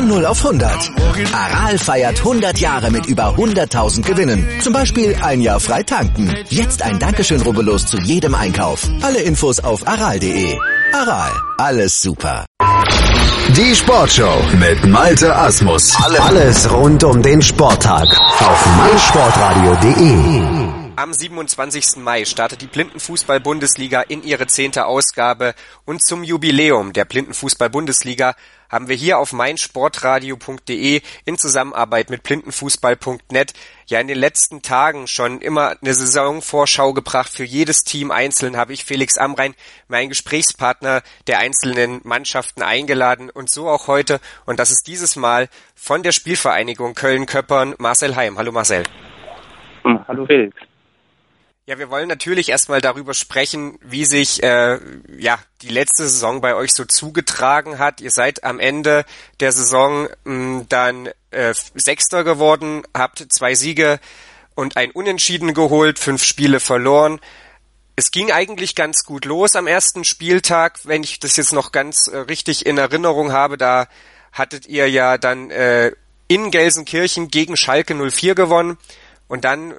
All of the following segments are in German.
Von 0 auf 100. Aral feiert 100 Jahre mit über 100.000 Gewinnen. Zum Beispiel ein Jahr frei tanken. Jetzt ein Dankeschön, rubbellos zu jedem Einkauf. Alle Infos auf aral.de. Aral, alles super. Die Sportshow mit Malte Asmus. Alles rund um den Sporttag auf meinsportradio.de. Am 27. Mai startet die Blindenfußball-Bundesliga in ihre 10. Ausgabe und zum Jubiläum der Blindenfußball-Bundesliga haben wir hier auf meinsportradio.de in Zusammenarbeit mit blindenfußball.net ja in den letzten Tagen schon immer eine Saisonvorschau gebracht. Für jedes Team einzeln habe ich Felix Amrain, meinen Gesprächspartner der einzelnen Mannschaften, eingeladen und so auch heute. Und das ist dieses Mal von der Spielvereinigung Köln-Köppern Marcel Heim. Hallo Marcel. Hallo Felix. Ja, wir wollen natürlich erstmal darüber sprechen, wie sich die letzte Saison bei euch so zugetragen hat. Ihr seid am Ende der Saison dann Sechster geworden, habt 2 Siege und ein Unentschieden geholt, 5 Spiele verloren. Es ging eigentlich ganz gut los am ersten Spieltag, wenn ich das jetzt noch ganz richtig in Erinnerung habe. Da hattet ihr ja dann in Gelsenkirchen gegen Schalke 04 gewonnen und dann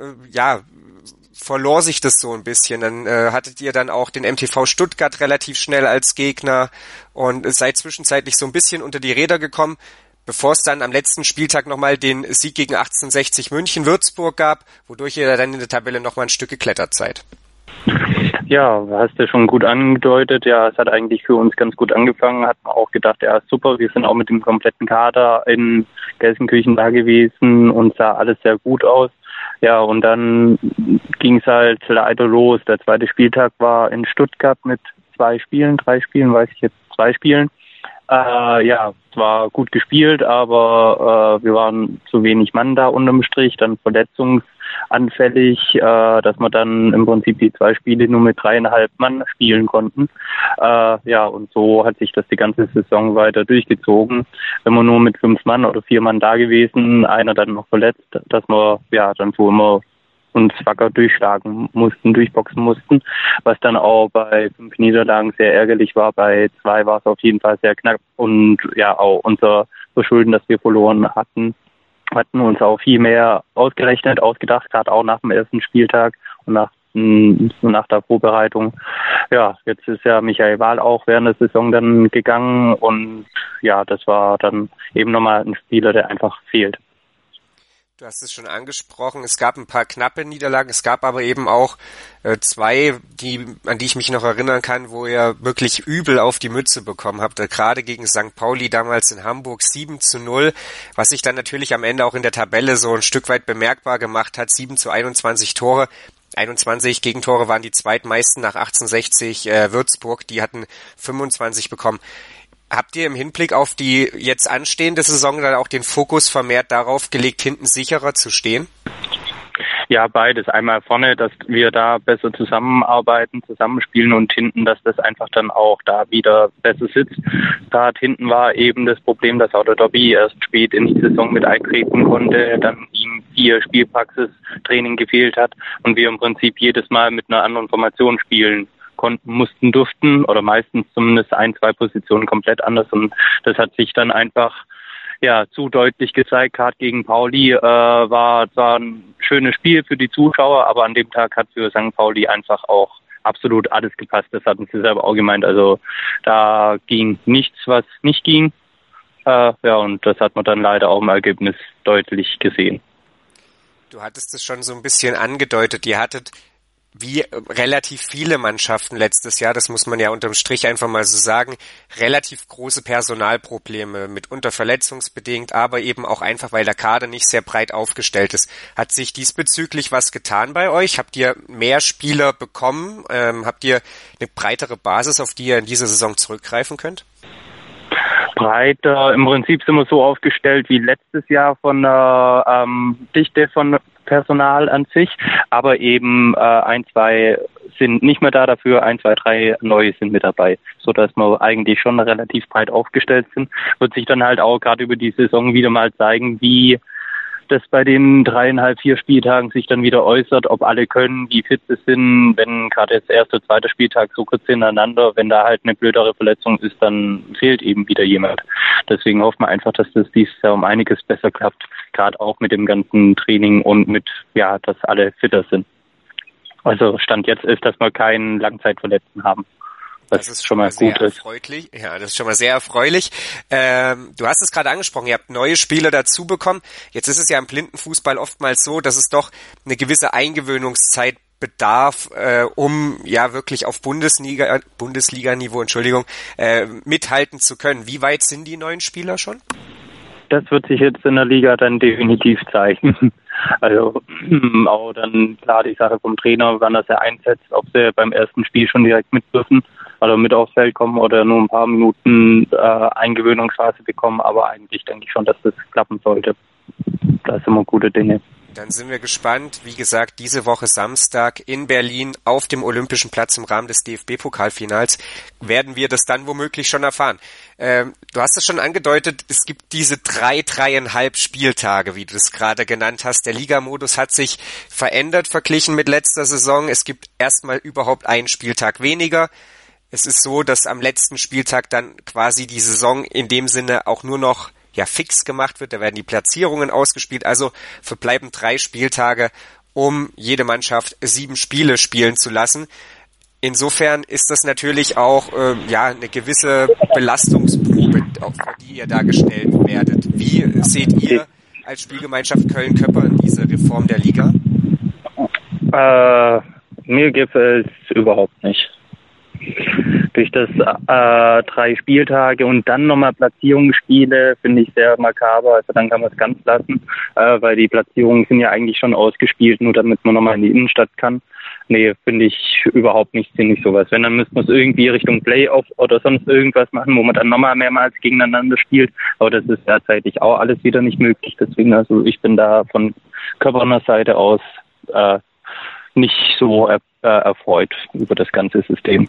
verlor sich das so ein bisschen. Dann hattet ihr dann auch den MTV Stuttgart relativ schnell als Gegner und seid zwischenzeitlich so ein bisschen unter die Räder gekommen, bevor es dann am letzten Spieltag nochmal den Sieg gegen 1860 München Würzburg gab, wodurch ihr dann in der Tabelle nochmal ein Stück geklettert seid. Ja, hast du schon gut angedeutet. Ja, es hat eigentlich für uns ganz gut angefangen. Hatten auch gedacht, ja super, wir sind auch mit dem kompletten Kader in Gelsenkirchen da gewesen und sah alles sehr gut aus. Ja, und dann ging es halt leider los. Der zweite Spieltag war in Stuttgart mit 3 Spielen, weiß ich jetzt, 2 Spielen. Es war gut gespielt, aber wir waren zu wenig Mann da unterm Strich, dann verletzungsanfällig, dass wir dann im Prinzip die 2 Spiele nur mit 3,5 Mann spielen konnten. Und so hat sich das die ganze Saison weiter durchgezogen. Wenn wir nur mit 5 Mann oder 4 Mann da gewesen, einer dann noch verletzt, dass wir dann so immer uns wacker durchboxen mussten, was dann auch bei 5 Niederlagen sehr ärgerlich war. Bei 2 war es auf jeden Fall sehr knapp und ja, auch unser Verschulden, dass wir verloren hatten uns auch viel mehr ausgedacht, gerade auch nach dem ersten Spieltag und nach der Vorbereitung. Ja, jetzt ist ja Michael Wahl auch während der Saison dann gegangen und ja, das war dann eben nochmal ein Spieler, der einfach fehlt. Du hast es schon angesprochen, es gab ein paar knappe Niederlagen, es gab aber eben auch 2, an die ich mich noch erinnern kann, wo ihr wirklich übel auf die Mütze bekommen habt. Gerade gegen St. Pauli damals in Hamburg 7-0, was sich dann natürlich am Ende auch in der Tabelle so ein Stück weit bemerkbar gemacht hat. 7-21 Tore. 21 Gegentore waren die zweitmeisten nach 1860 Würzburg, die hatten 25 bekommen. Habt ihr im Hinblick auf die jetzt anstehende Saison dann auch den Fokus vermehrt darauf gelegt, hinten sicherer zu stehen? Ja, beides. Einmal vorne, dass wir da besser zusammenarbeiten, zusammenspielen und hinten, dass das einfach dann auch da wieder besser sitzt. Gerade hinten war eben das Problem, dass auch der Dobby erst spät in die Saison mit eintreten konnte, dann ihm 4 Spielpraxistraining gefehlt hat und wir im Prinzip jedes Mal mit einer anderen Formation spielen durften oder meistens zumindest 1-2 Positionen komplett anders und das hat sich dann einfach zu deutlich gezeigt. Gerade gegen Pauli war zwar ein schönes Spiel für die Zuschauer, aber an dem Tag hat für St. Pauli einfach auch absolut alles gepasst. Das hatten sie selber auch gemeint. Also da ging nichts, was nicht ging. Und das hat man dann leider auch im Ergebnis deutlich gesehen. Du hattest es schon so ein bisschen angedeutet. Ihr hattet wie relativ viele Mannschaften letztes Jahr, das muss man ja unterm Strich einfach mal so sagen, relativ große Personalprobleme, mitunter verletzungsbedingt, aber eben auch einfach, weil der Kader nicht sehr breit aufgestellt ist. Hat sich diesbezüglich was getan bei euch? Habt ihr mehr Spieler bekommen? Habt ihr eine breitere Basis, auf die ihr in dieser Saison zurückgreifen könnt? Breiter, im Prinzip sind wir so aufgestellt wie letztes Jahr von der Dichte von Personal an sich, aber eben 1, 2 sind nicht mehr da, dafür 1, 2, 3 neue sind mit dabei, sodass wir eigentlich schon relativ breit aufgestellt sind. Wird sich dann halt auch gerade über die Saison wieder mal zeigen, wie das bei den 3,5, 4 Spieltagen sich dann wieder äußert, ob alle können, wie fit sie sind. Wenn gerade jetzt erster, zweiter Spieltag so kurz hintereinander, wenn da halt eine blödere Verletzung ist, dann fehlt eben wieder jemand. Deswegen hoffen wir einfach, dass das dieses Jahr um einiges besser klappt, gerade auch mit dem ganzen Training und mit, ja, dass alle fitter sind. Also Stand jetzt ist, dass wir keinen Langzeitverletzten haben. Das ist schon mal gut erfreulich. Ja, das ist schon mal sehr erfreulich. Du hast es gerade angesprochen, ihr habt neue Spieler dazu bekommen. Jetzt ist es ja im Blindenfußball oftmals so, dass es doch eine gewisse Eingewöhnungszeit bedarf, um ja wirklich auf Bundesliga-Niveau, mithalten zu können. Wie weit sind die neuen Spieler schon? Das wird sich jetzt in der Liga dann definitiv zeigen. Also auch dann klar die Sache vom Trainer, wann er sie einsetzt, ob sie beim ersten Spiel schon direkt mit dürfen oder mit aufs Feld kommen oder nur ein paar Minuten Eingewöhnungsphase bekommen. Aber eigentlich denke ich schon, dass das klappen sollte. Da sind immer gute Dinge. Dann sind wir gespannt. Wie gesagt, diese Woche Samstag in Berlin auf dem Olympischen Platz im Rahmen des DFB-Pokalfinals werden wir das dann womöglich schon erfahren. Du hast es schon angedeutet, es gibt diese 3,5 Spieltage, wie du es gerade genannt hast. Der Ligamodus hat sich verändert verglichen mit letzter Saison. Es gibt erstmal überhaupt einen Spieltag weniger. Es ist so, dass am letzten Spieltag dann quasi die Saison in dem Sinne auch nur noch fix gemacht wird, da werden die Platzierungen ausgespielt, also verbleiben 3 Spieltage, um jede Mannschaft 7 Spiele spielen zu lassen. Insofern ist das natürlich auch eine gewisse Belastungsprobe, auf die ihr da gestellt werdet. Wie seht ihr als Spielgemeinschaft Köln-Köppern diese Reform der Liga? Mir gefällt es überhaupt nicht. Durch das 3 Spieltage und dann nochmal Platzierungsspiele finde ich sehr makaber. Also dann kann man es ganz lassen, weil die Platzierungen sind ja eigentlich schon ausgespielt, nur damit man nochmal in die Innenstadt kann. Nee, finde ich überhaupt nicht sinnig sowas. Wenn, dann müsste man es irgendwie Richtung Playoff oder sonst irgendwas machen, wo man dann nochmal mehrmals gegeneinander spielt. Aber das ist derzeitig auch alles wieder nicht möglich. Deswegen, also ich bin da von Köpperner Seite aus nicht so erfreut über das ganze System.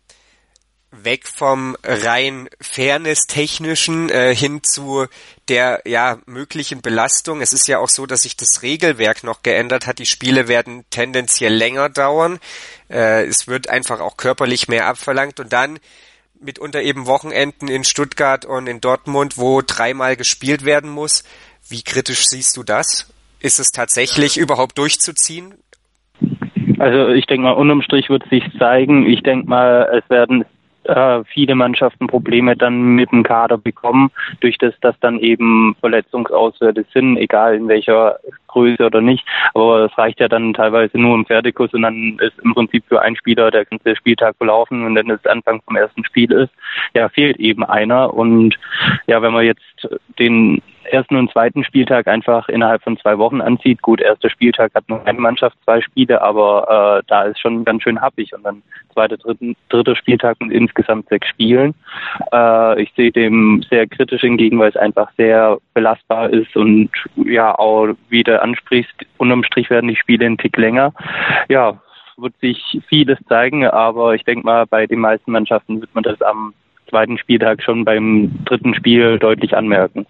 Weg vom rein Fairness-Technischen hin zu der möglichen Belastung. Es ist ja auch so, dass sich das Regelwerk noch geändert hat. Die Spiele werden tendenziell länger dauern. Es wird einfach auch körperlich mehr abverlangt und dann mitunter eben Wochenenden in Stuttgart und in Dortmund, wo 3-mal gespielt werden muss. Wie kritisch siehst du das? Ist es tatsächlich überhaupt durchzuziehen? Also ich denke mal, unterm Strich wird es sich zeigen. Ich denke mal, es werden viele Mannschaften Probleme dann mit dem Kader bekommen, durch das, dass dann eben Verletzungsauswerte sind, egal in welcher Größe oder nicht. Aber es reicht ja dann teilweise nur im Pferdekuss und dann ist im Prinzip für einen Spieler der ganze Spieltag verlaufen und wenn es Anfang vom ersten Spiel ist, fehlt eben einer. Und wenn man jetzt den ersten und zweiten Spieltag einfach innerhalb von 2 Wochen anzieht. Gut, erster Spieltag hat nur eine Mannschaft 2 Spiele, aber da ist schon ganz schön happig. Und dann zweiter, dritter Spieltag mit insgesamt 6 Spielen. Ich sehe dem sehr kritisch entgegen, weil es einfach sehr belastbar ist und auch, wie du ansprichst, unterm Strich werden die Spiele einen Tick länger. Ja, wird sich vieles zeigen, aber ich denke mal, bei den meisten Mannschaften wird man das am zweiten Spieltag schon beim 3. Spiel deutlich anmerken.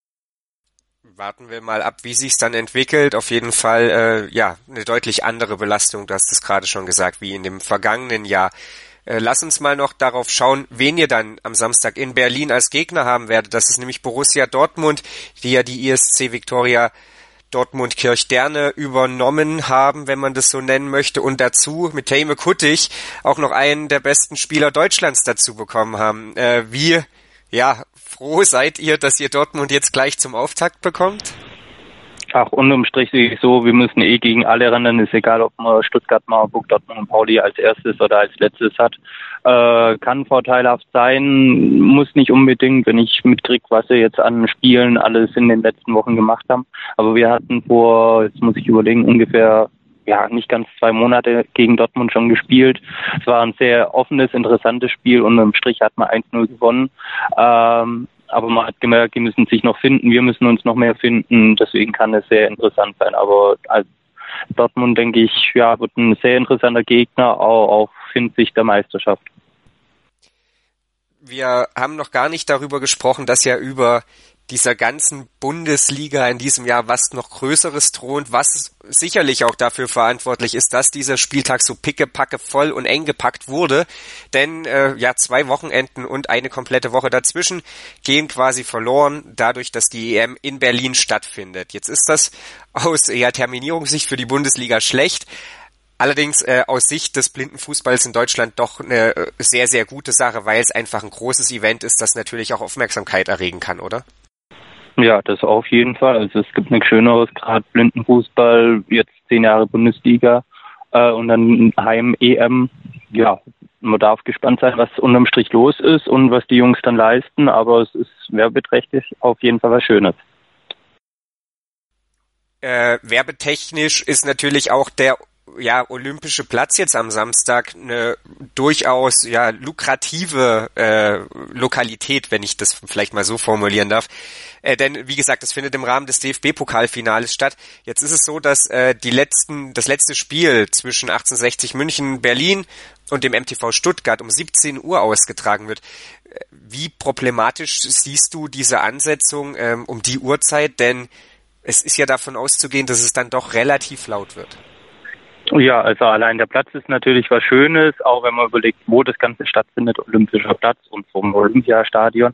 Warten wir mal ab, wie sich's dann entwickelt. Auf jeden Fall, eine deutlich andere Belastung. Du hast es gerade schon gesagt, wie in dem vergangenen Jahr. Lass uns mal noch darauf schauen, wen ihr dann am Samstag in Berlin als Gegner haben werdet. Das ist nämlich Borussia Dortmund, die ja die ISC Viktoria Dortmund Kirchderne übernommen haben, wenn man das so nennen möchte. Und dazu mit Teime Kuttig auch noch einen der besten Spieler Deutschlands dazu bekommen haben. Wie froh seid ihr, dass ihr Dortmund jetzt gleich zum Auftakt bekommt? Ach, unterm Strich sehe ich so, wir müssen gegen alle rennen. Ist egal, ob man Stuttgart, Marburg, Dortmund und Pauli als erstes oder als letztes hat. Kann vorteilhaft sein, muss nicht unbedingt, wenn ich mitkriege, was sie jetzt an Spielen alles in den letzten Wochen gemacht haben. Aber wir hatten jetzt muss ich überlegen, ungefähr nicht ganz 2 Monate gegen Dortmund schon gespielt. Es war ein sehr offenes, interessantes Spiel und im Strich hat man 1-0 gewonnen. Aber man hat gemerkt, die müssen sich noch finden, wir müssen uns noch mehr finden, deswegen kann es sehr interessant sein. Aber als Dortmund, denke ich, wird ein sehr interessanter Gegner, auch auf Hinsicht der Meisterschaft. Wir haben noch gar nicht darüber gesprochen, dass ja über dieser ganzen Bundesliga in diesem Jahr was noch Größeres thront, was sicherlich auch dafür verantwortlich ist, dass dieser Spieltag so pickepacke voll und eng gepackt wurde. Denn 2 Wochenenden und eine komplette Woche dazwischen gehen quasi verloren, dadurch, dass die EM in Berlin stattfindet. Jetzt ist das aus Terminierungssicht für die Bundesliga schlecht. Allerdings aus Sicht des Blindenfußballs in Deutschland doch eine sehr, sehr gute Sache, weil es einfach ein großes Event ist, das natürlich auch Aufmerksamkeit erregen kann, oder? Ja, das auf jeden Fall. Also es gibt nichts Schöneres, gerade Blindenfußball, jetzt 10 Jahre Bundesliga und dann Heim-EM. Ja, man darf gespannt sein, was unterm Strich los ist und was die Jungs dann leisten, aber es ist werbeträchtig auf jeden Fall was Schönes. Werbetechnisch ist natürlich auch der olympische Platz jetzt am Samstag eine durchaus lukrative Lokalität, wenn ich das vielleicht mal so formulieren darf. Denn wie gesagt, das findet im Rahmen des DFB-Pokalfinales statt. Jetzt ist es so, dass das letzte Spiel zwischen 1860 München Berlin und dem MTV Stuttgart um 17 Uhr ausgetragen wird. Wie problematisch siehst du diese Ansetzung um die Uhrzeit? Denn es ist ja davon auszugehen, dass es dann doch relativ laut wird. Ja, also allein der Platz ist natürlich was Schönes, auch wenn man überlegt, wo das Ganze stattfindet, Olympischer Platz und vom Olympiastadion.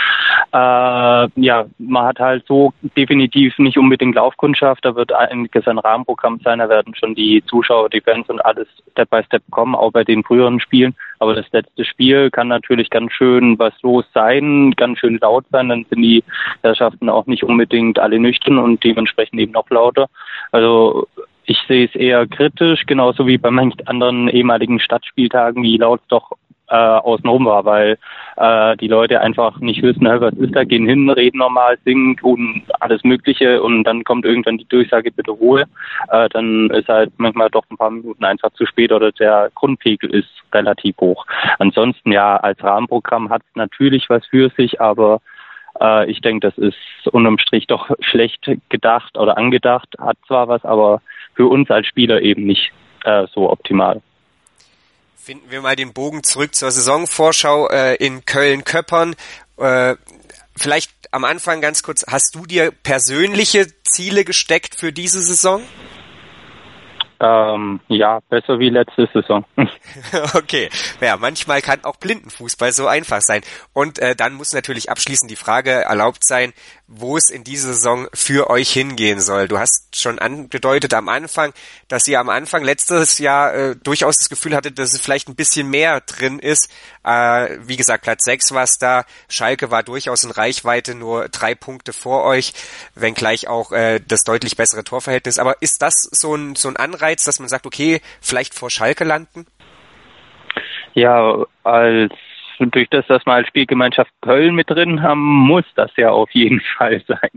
Man hat halt so definitiv nicht unbedingt Laufkundschaft, da wird einiges ein Rahmenprogramm sein, da werden schon die Zuschauer, die Fans und alles Step by Step kommen, auch bei den früheren Spielen. Aber das letzte Spiel kann natürlich ganz schön was los sein, ganz schön laut sein, dann sind die Herrschaften auch nicht unbedingt alle nüchtern und dementsprechend eben noch lauter. Also ich sehe es eher kritisch, genauso wie bei manchen anderen ehemaligen Stadtspieltagen, wie laut es doch außenrum war, weil die Leute einfach nicht wissen, was ist da, gehen hin, reden normal, singen, tun alles Mögliche und dann kommt irgendwann die Durchsage, bitte Ruhe. Dann ist halt manchmal doch ein paar Minuten einfach zu spät oder der Grundpegel ist relativ hoch. Ansonsten als Rahmenprogramm hat es natürlich was für sich, aber ich denke, das ist unterm Strich doch schlecht gedacht oder angedacht, hat zwar was, aber für uns als Spieler eben nicht so optimal. Finden wir mal den Bogen zurück zur Saisonvorschau in Köln-Köppern. Vielleicht am Anfang ganz kurz, hast du dir persönliche Ziele gesteckt für diese Saison? Besser wie letzte Saison. Okay, manchmal kann auch Blindenfußball so einfach sein. Und dann muss natürlich abschließend die Frage erlaubt sein, wo es in dieser Saison für euch hingehen soll. Du hast schon angedeutet am Anfang, dass ihr am Anfang letztes Jahr durchaus das Gefühl hattet, dass es vielleicht ein bisschen mehr drin ist. Wie gesagt, Platz 6 war es da. Schalke war durchaus in Reichweite, nur 3 Punkte vor euch, wenngleich auch das deutlich bessere Torverhältnis. Aber ist das so ein Anreiz, dass man sagt, okay, vielleicht vor Schalke landen? Ja, durch das, dass wir als Spielgemeinschaft Köln mit drin haben, muss das ja auf jeden Fall sein.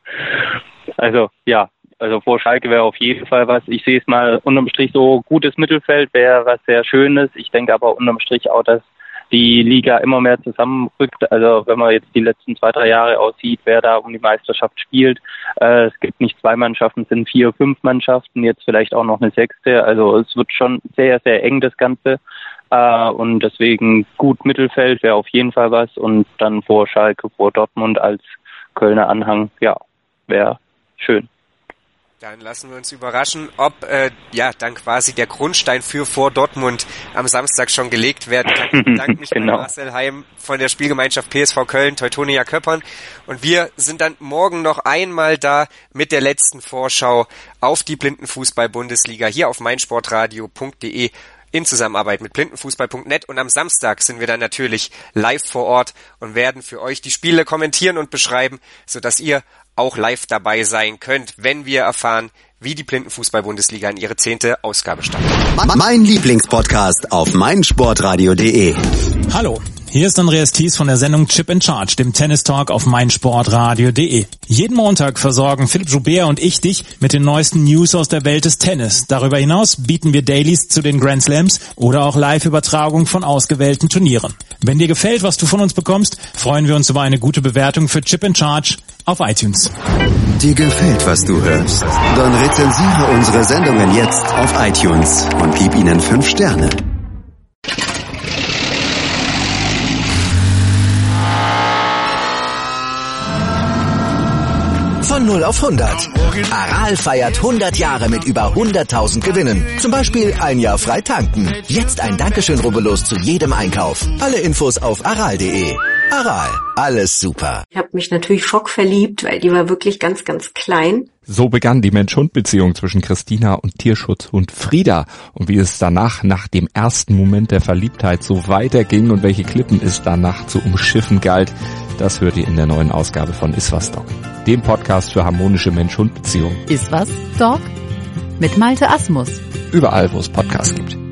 Also vor Schalke wäre auf jeden Fall was. Ich sehe es mal unterm Strich so, gutes Mittelfeld wäre was sehr Schönes. Ich denke aber unterm Strich auch, dass die Liga immer mehr zusammenrückt. Also wenn man jetzt die letzten 2-3 Jahre aussieht, wer da um die Meisterschaft spielt. Es gibt nicht 2 Mannschaften, es sind 4, 5 Mannschaften, jetzt vielleicht auch noch eine 6. Also es wird schon sehr, sehr eng, das Ganze. Und deswegen gut Mittelfeld wäre auf jeden Fall was. Und dann vor Schalke, vor Dortmund als Kölner Anhang, wäre schön. Dann lassen wir uns überraschen, ob dann quasi der Grundstein für vor Dortmund am Samstag schon gelegt werden kann. Ich bedanke mich bei Marcel Heim von der Spielgemeinschaft PSV Köln, Teutonia Köppern. Und wir sind dann morgen noch einmal da mit der letzten Vorschau auf die Blindenfußball-Bundesliga hier auf meinsportradio.de in Zusammenarbeit mit blindenfußball.net. Und am Samstag sind wir dann natürlich live vor Ort und werden für euch die Spiele kommentieren und beschreiben, sodass ihr auch live dabei sein könnt, wenn wir erfahren, wie die Blindenfußball-Bundesliga in ihre 10. Ausgabe startet. Mein Lieblingspodcast auf meinsportradio.de. Hallo, hier ist Andreas Thies von der Sendung Chip in Charge, dem Tennis-Talk auf meinsportradio.de. Jeden Montag versorgen Philipp Joubert und ich dich mit den neuesten News aus der Welt des Tennis. Darüber hinaus bieten wir Dailies zu den Grand Slams oder auch Live-Übertragungen von ausgewählten Turnieren. Wenn dir gefällt, was du von uns bekommst, freuen wir uns über eine gute Bewertung für Chip in Charge auf iTunes. Dir gefällt, was du hörst? Dann rezensiere unsere Sendungen jetzt auf iTunes und gib ihnen 5 Sterne. Von 0 auf 100. Aral feiert 100 Jahre mit über 100.000 Gewinnen. Zum Beispiel ein Jahr frei tanken. Jetzt ein Dankeschön, rubbellos zu jedem Einkauf. Alle Infos auf aral.de. Aral, alles super. Ich habe mich natürlich schockverliebt, weil die war wirklich ganz, ganz klein. So begann die Mensch-Hund-Beziehung zwischen Christina und Tierschutzhund Frieda. Und wie es danach, nach dem ersten Moment der Verliebtheit, so weiterging und welche Klippen es danach zu umschiffen galt, das hört ihr in der neuen Ausgabe von Iswas Dog, dem Podcast für harmonische Mensch-Hund-Beziehungen. Iswas Dog mit Malte Asmus. Überall, wo es Podcasts gibt.